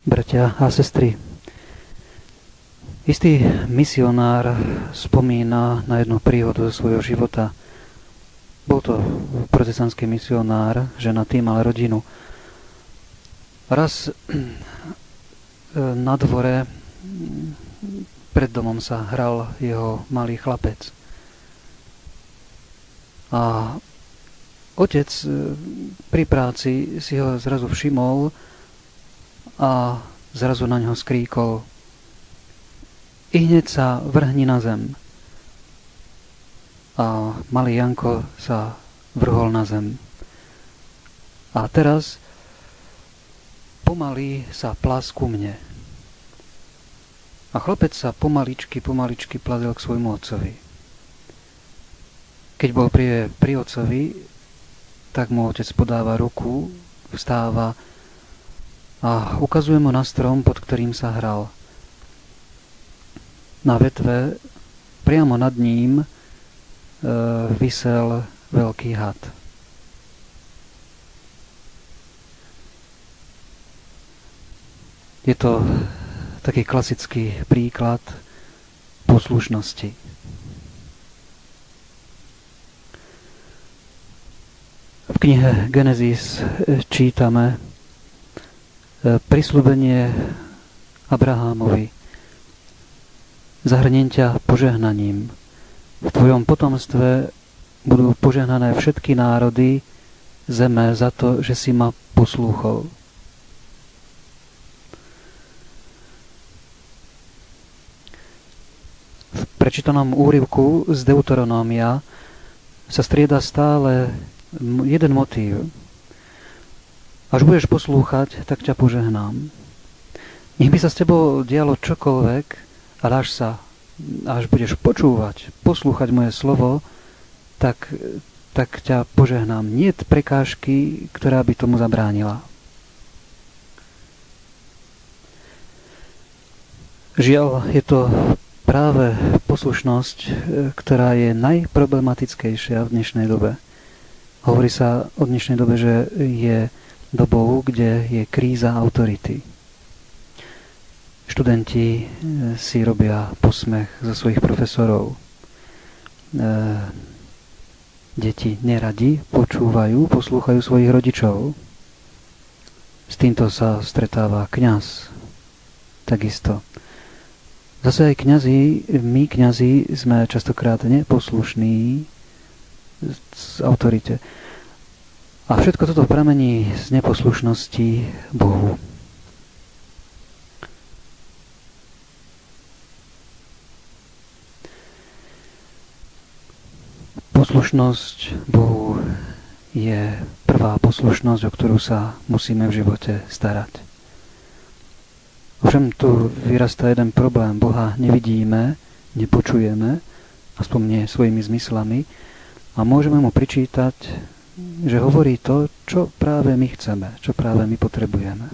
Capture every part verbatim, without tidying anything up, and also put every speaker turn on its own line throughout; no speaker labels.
Bratia a sestry, istý misionár spomína na jednu príhodu zo svojho života. Bol to protestantský misionár, žena tým mal rodinu. Raz na dvore pred domom sa hral jeho malý chlapec. A otec pri práci si ho zrazu všimol a zrazu na ňo skríkol: I hneď sa vrhni na zem. A malý Janko sa vrhol na zem. A teraz pomaly sa plás ku mne. A chlapec sa pomaličky, pomaličky plazil k svojmu otcovi. Keď bol pri, pri otcovi, tak mu otec podáva ruku, vstáva a ukazuje mu na strom, pod ktorým sa hral. Na vetve, priamo nad ním, e, visel veľký had. Je to taký klasický príklad poslušnosti. V knihe Genesis čítame prisľúbenie Abrahámovi, zahrniem ťa požehnaním. V tvojom potomstve budú požehnané všetky národy zeme za to, že si ma poslúchol. V prečítanom úryvku z Deuteronómia sa strieda stále jeden motív. Až budeš poslúchať, tak ťa požehnám. Nech by sa s tebou dialo čokoľvek, ale až sa, až budeš počúvať, poslúchať moje slovo, tak, tak ťa požehnám. Niet prekážky, ktorá by tomu zabránila. Žiaľ, je to práve poslušnosť, ktorá je najproblematickejšia v dnešnej dobe. Hovorí sa o dnešnej dobe, že je dobou, kde je kríza autority. Študenti si robia posmech zo svojich profesorov. Deti neradi počúvajú, poslúchajú svojich rodičov. S týmto sa stretáva kňaz. Takisto. Zase aj kňazi, my kňazi sme častokrát neposlušní z autorite. A všetko toto pramení z neposlušnosti Bohu. Poslušnosť Bohu je prvá poslušnosť, o ktorú sa musíme v živote starať. Ovšem tu vyrastá jeden problém. Boha nevidíme, nepočujeme, aspoň nie svojimi zmyslami, a môžeme mu pričítať, že hovorí to, čo práve my chceme, čo práve my potrebujeme.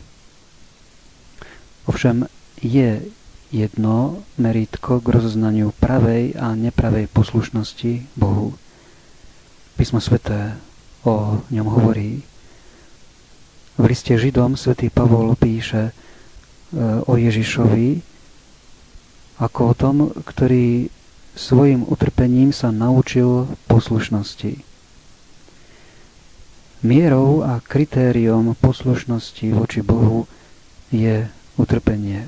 Ovšem je jedno merítko k rozoznaniu pravej a nepravej poslušnosti Bohu. Písmo sväté o ňom hovorí. V liste Židom svätý Pavol píše o Ježišovi ako o tom, ktorý svojim utrpením sa naučil poslušnosti. Mierou a kritériom poslušnosti voči Bohu je utrpenie.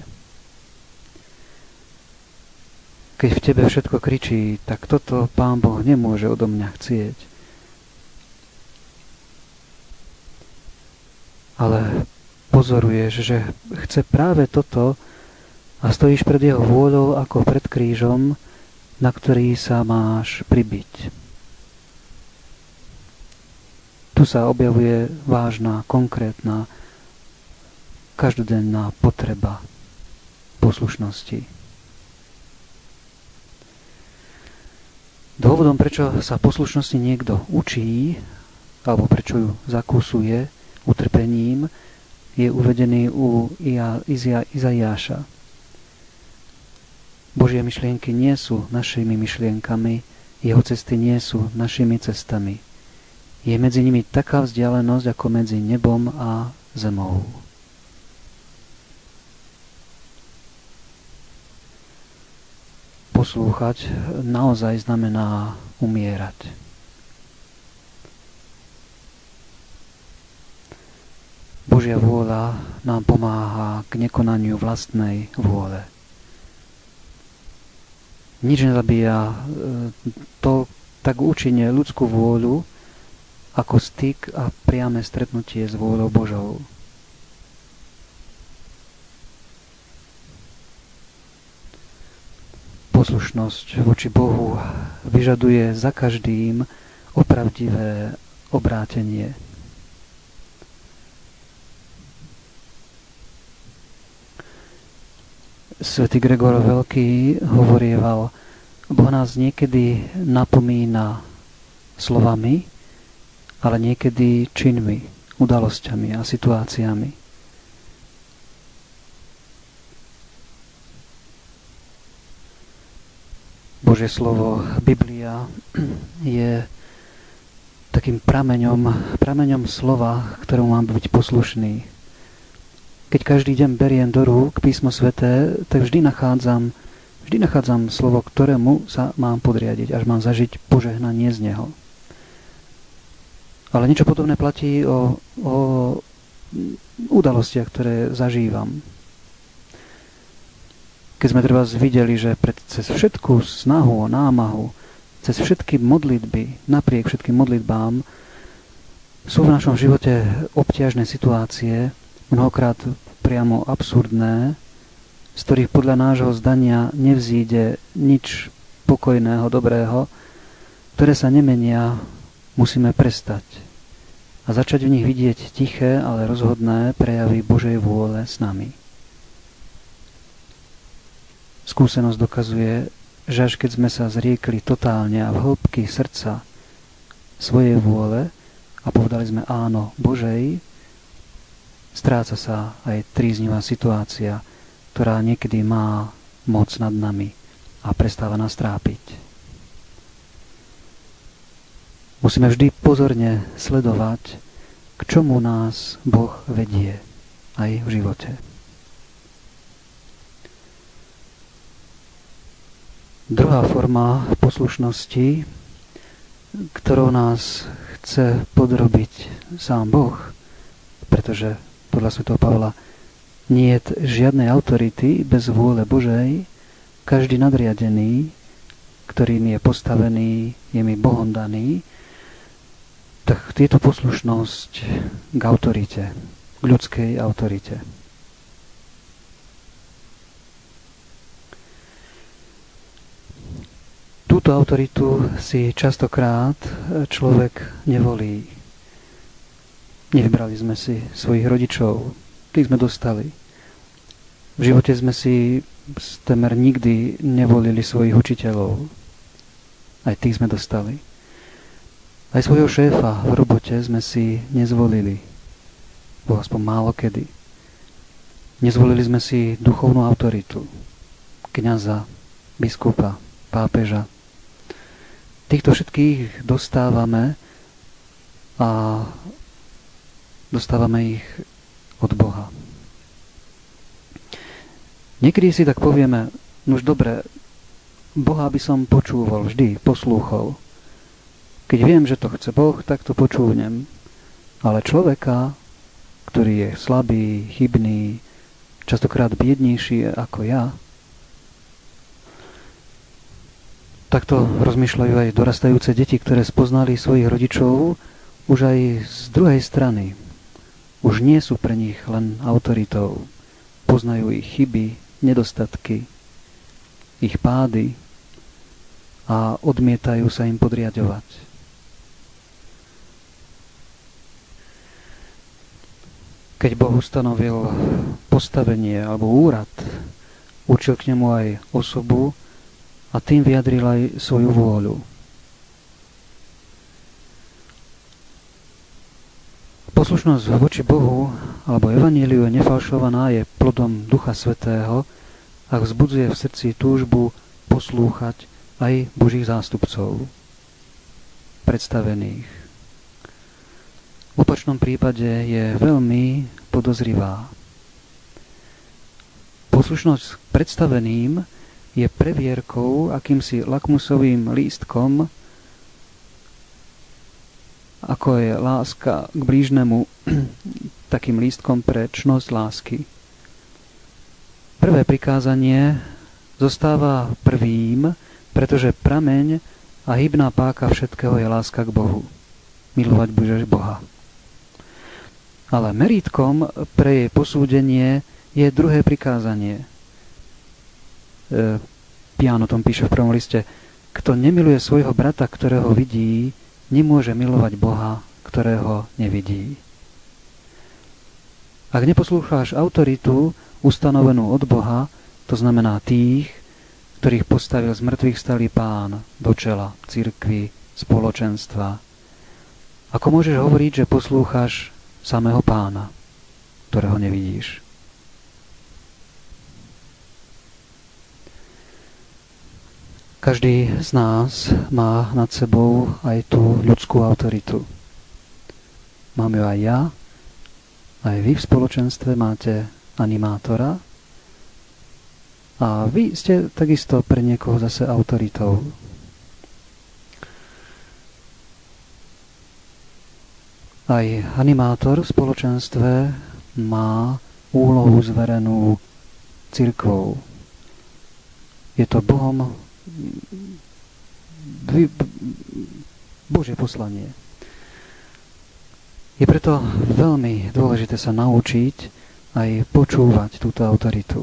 Keď v tebe všetko kričí, tak toto Pán Boh nemôže odo mňa chcieť. Ale pozoruješ, že chce práve toto a stojíš pred jeho vôľou ako pred krížom, na ktorý sa máš pribiť. Tu sa objavuje vážna, konkrétna, každodenná potreba poslušnosti. Dôvodom, prečo sa poslušnosti niekto učí, alebo prečo ju zakúsuje utrpením, je uvedený u Izaiáša. Božie myšlienky nie sú našimi myšlienkami, jeho cesty nie sú našimi cestami. Je medzi nimi taká vzdialenosť, ako medzi nebom a zemou. poslúchať naozaj znamená umierať. Božia vôľa nám pomáha k nekonaniu vlastnej vôle. Nič nezabíja to tak účinne ľudskú vôľu, ako styk a priame stretnutie s vôľou Božou. Poslušnosť voči Bohu vyžaduje za každým opravdivé obrátenie. Svätý Gregor Veľký hovorieval, Boh nás niekedy napomína slovami, ale niekedy činmi, udalosťami a situáciami. Božie slovo, Biblia, je takým prameňom, prameňom slova, ktorému mám byť poslušný. Keď každý deň beriem do rúk písmo sväté, tak vždy nachádzam, vždy nachádzam slovo, ktorému sa mám podriadiť, až mám zažiť požehnanie z neho. Ale niečo podobné platí o, o udalostiach, ktoré zažívam. Keď sme treba videli, že pred, cez všetkú snahu, námahu, cez všetky modlitby, napriek všetkým modlitbám, sú v našom živote obťažné situácie, mnohokrát priamo absurdné, z ktorých podľa nášho zdania nevzíde nič pokojného, dobrého, ktoré sa nemenia, musíme prestať a začať v nich vidieť tiché, ale rozhodné prejavy Božej vôle s nami. Skúsenosť dokazuje, že až keď sme sa zriekli totálne a v hĺbky srdca svojej vôle a povedali sme áno Božej, stráca sa aj tríznivá situácia, ktorá niekedy má moc nad nami a prestáva nás trápiť. Musíme vždy pozorne sledovať, k čomu nás Boh vedie aj v živote. Druhá forma poslušnosti, ktorou nás chce podrobiť sám Boh, pretože podľa svätého Pavla nie je žiadnej autority bez vôle Božej, každý nadriadený, ktorým je postavený, je mi Bohom daný, tak je to poslušnosť k autorite, k ľudskej autorite. Túto autoritu si častokrát človek nevolí. Nevybrali sme si svojich rodičov, tých sme dostali. V živote sme si temer nikdy nevolili svojich učiteľov, aj tých sme dostali. Aj svojho šéfa v robote sme si nezvolili, bo aspoň málo kedy. Nezvolili sme si duchovnú autoritu, kňaza, biskupa, pápeža. Týchto všetkých dostávame a dostávame ich od Boha. Niekedy si tak povieme, nož dobre, Boha by som počúval vždy, poslúchol. Keď viem, že to chce Boh, tak to počúvnem. Ale človeka, ktorý je slabý, chybný, častokrát biednejší ako ja, takto rozmýšľajú aj dorastajúce deti, ktoré spoznali svojich rodičov už aj z druhej strany. Už nie sú pre nich len autoritou. Poznajú ich chyby, nedostatky, ich pády a odmietajú sa im podriaďovať. Keď Boh ustanovil postavenie alebo úrad, určil k nemu aj osobu a tým vyjadril aj svoju vôľu. Poslušnosť voči Bohu alebo evanjeliu je nefalšovaná, je plodom Ducha Svätého a vzbudzuje v srdci túžbu poslúchať aj Božích zástupcov, predstavených. V opačnom prípade je veľmi podozrivá. Poslušnosť predstaveným je previerkou, akýmsi lakmusovým lístkom, ako je láska k blížnemu, takým lístkom pre čnosť lásky. Prvé prikázanie zostáva prvým, pretože prameň a hybná páka všetkého je láska k Bohu. Milovať budeš Boha. Ale merítkom pre jej posúdenie je druhé prikázanie. E, Ján o tom píše v prvom liste. Kto nemiluje svojho brata, ktorého vidí, nemôže milovať Boha, ktorého nevidí. Ak neposlúcháš autoritu ustanovenú od Boha, to znamená tých, ktorých postavil z mŕtvych stalý Pán do čela cirkvi, spoločenstva. Ako môžeš hovoriť, že poslúchaš samého Pána, ktorého nevidíš? Každý z nás má nad sebou aj tú ľudskú autoritu. Mám ju aj ja, aj vy v spoločenstve máte animátora a vy ste takisto pre niekoho zase autoritou. Aj animátor v spoločenstve má úlohu zverenú cirkvou. Je to Bohom Božie poslanie. Je preto veľmi dôležité sa naučiť aj počúvať túto autoritu.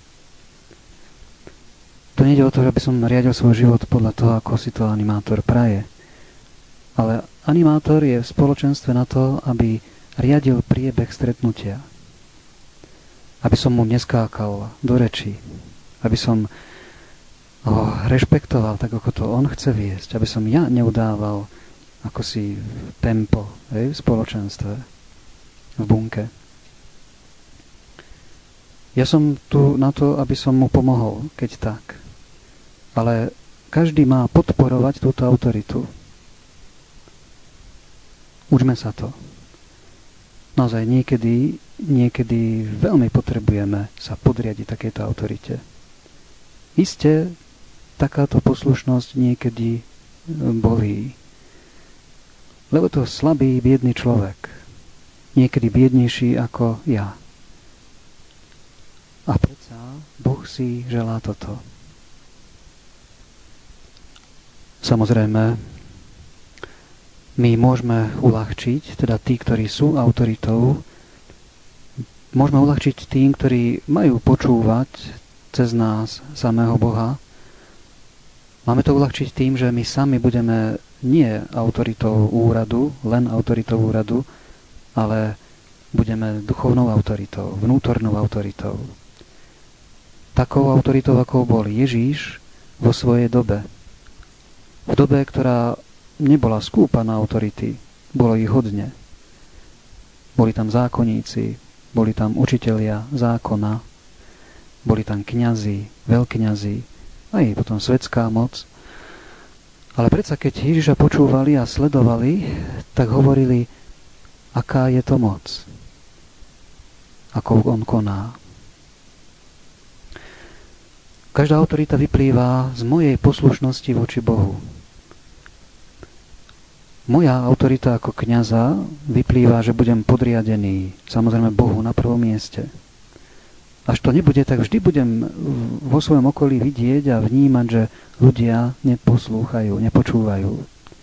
To nejde o to, aby som riadil svoj život podľa toho, ako si to animátor praje. Ale animátor je v spoločenstve na to, aby riadil priebeh stretnutia. Aby som mu neskákal do rečí. Aby som ho rešpektoval tak, ako to on chce viesť. Aby som ja neudával ako si tempo, hej, v spoločenstve, v bunke. Ja som tu na to, aby som mu pomohol, keď tak. Ale každý má podporovať túto autoritu. Učme sa to. Naozaj niekedy, niekedy veľmi potrebujeme sa podriadiť takéto autorite. Isté, takáto poslušnosť niekedy bolí. Lebo to slabý, biedný človek. Niekedy biednejší ako ja. A predsa Boh si želá toto. Samozrejme, my môžeme uľahčiť, teda tí, ktorí sú autoritou, môžeme uľahčiť tým, ktorí majú počúvať cez nás samého Boha. Máme to uľahčiť tým, že my sami budeme nie autoritou úradu, len autoritou úradu, ale budeme duchovnou autoritou, vnútornou autoritou. Takou autoritou, ako bol Ježíš vo svojej dobe. V dobe, ktorá nebola skúpa na autority, bolo ich hodne. Boli tam zákonníci, boli tam učitelia zákona, boli tam kňazi, veľkňazi, aj potom svetská moc. Ale predsa, keď Ježiša počúvali a sledovali, tak hovorili, aká je to moc, ako on koná. Každá autorita vyplýva z mojej poslušnosti voči Bohu. Moja autorita ako kňaza vyplýva, že budem podriadený, samozrejme Bohu na prvom mieste. Až to nebude, tak vždy budem vo svojom okolí vidieť a vnímať, že ľudia neposlúchajú, nepočúvajú.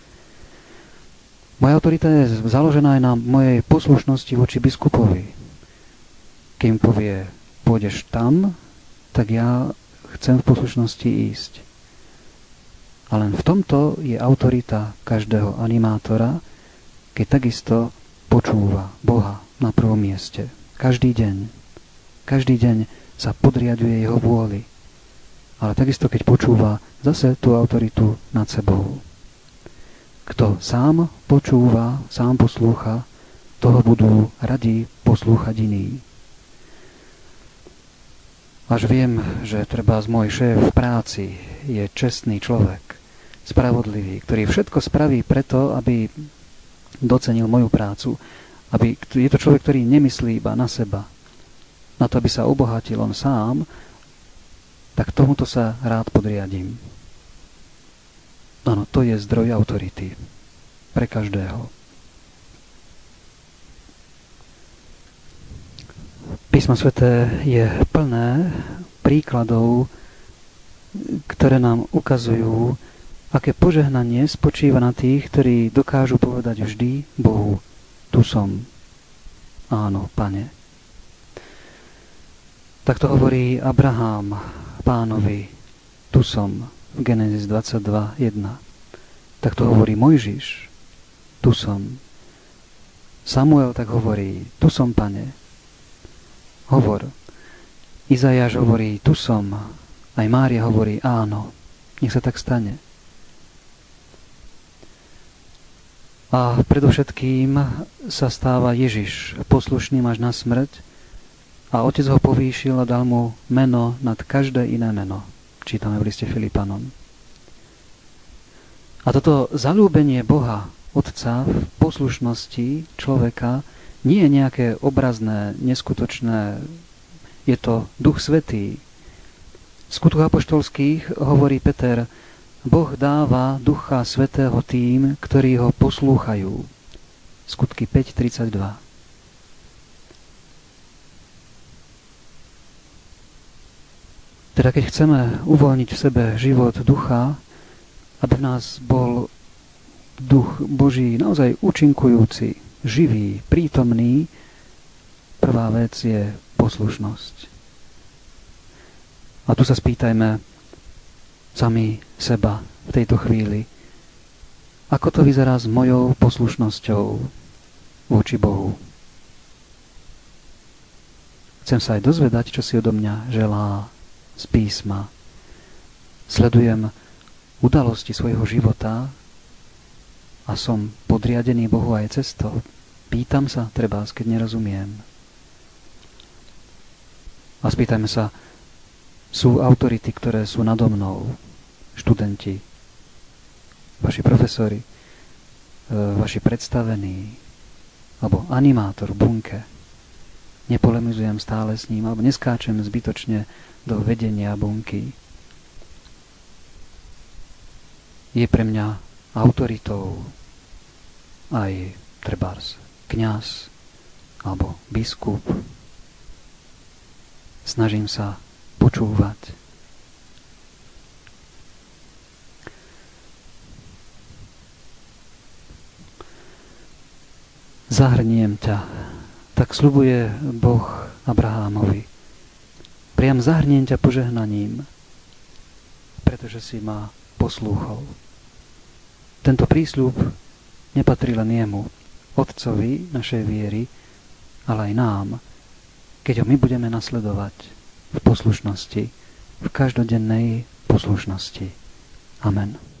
Moja autorita je založená aj na mojej poslušnosti voči biskupovi. Keď mi povie, pôjdeš tam, tak ja chcem v poslušnosti ísť. A len v tomto je autorita každého animátora, keď takisto počúva Boha na prvom mieste. Každý deň. Každý deň sa podriaďuje jeho vôli. Ale takisto, keď počúva zase tú autoritu nad sebou. Kto sám počúva, sám poslúcha, toho budú radi poslúchať iní. Až viem, že trebárs môj šéf v práci je čestný človek, spravodlivý, ktorý všetko spraví preto, aby docenil moju prácu. Aby, je to človek, ktorý nemyslí iba na seba, na to, aby sa obohatil on sám, tak tomuto sa rád podriadím. Áno, to je zdroj autority pre každého. Písmo sväté je plné príkladov, ktoré nám ukazujú, aké požehnanie spočíva na tých, ktorí dokážu povedať vždy Bohu: tu som. Áno, Pane. Tak to hovorí Abraham Pánovi: tu som, v Genesis dvadsaťdva jedna. Tak to hovorí Mojžiš: tu som. Samuel tak hovorí: tu som, Pane. Hovor. Izajáš hovorí: tu som. Aj Mária hovorí: áno, nech sa tak stane. A predovšetkým sa stáva Ježiš poslušným až na smrť a Otec ho povýšil a dal mu meno nad každé iné meno. Čítame v liste Filipanom. A toto zaľúbenie Boha, Otca, v poslušnosti človeka nie je nejaké obrazné, neskutočné. Je to Duch Svätý. V Skutkoch apoštolských hovorí Peter: Boh dáva Ducha Svätého tým, ktorí ho poslúchajú. Skutky päť tridsaťdva. Teda keď chceme uvoľniť v sebe život ducha, aby v nás bol duch Boží naozaj účinkujúci, živý, prítomný, prvá vec je poslušnosť. A tu sa spýtajme sami seba v tejto chvíli, ako to vyzerá s mojou poslušnosťou voči Bohu. Chcem sa aj dozvedať, čo si odo mňa želá z písma. Sledujem udalosti svojho života a som podriadený Bohu aj cestou. Pýtam sa, trebárs, keď nerozumiem. A spýtajme sa, sú autority, ktoré sú nado mnou, študenti, vaši profesori, vaši predstavení, alebo animátor v bunke. Nepolemizujem stále s ním, alebo neskáčem zbytočne do vedenia bunky. Je pre mňa autoritou aj trebárs kňaz alebo biskup. Snažím sa počúvať. Zahrniem ťa, tak sľubuje Boh Abrahámovi. Priam zahrniem ťa požehnaním, pretože si ma poslúchol. Tento prísľub nepatrí len jemu, Otcovi našej viery, ale aj nám, keď ho my budeme nasledovať v poslušnosti, v každodennej poslušnosti. Amen.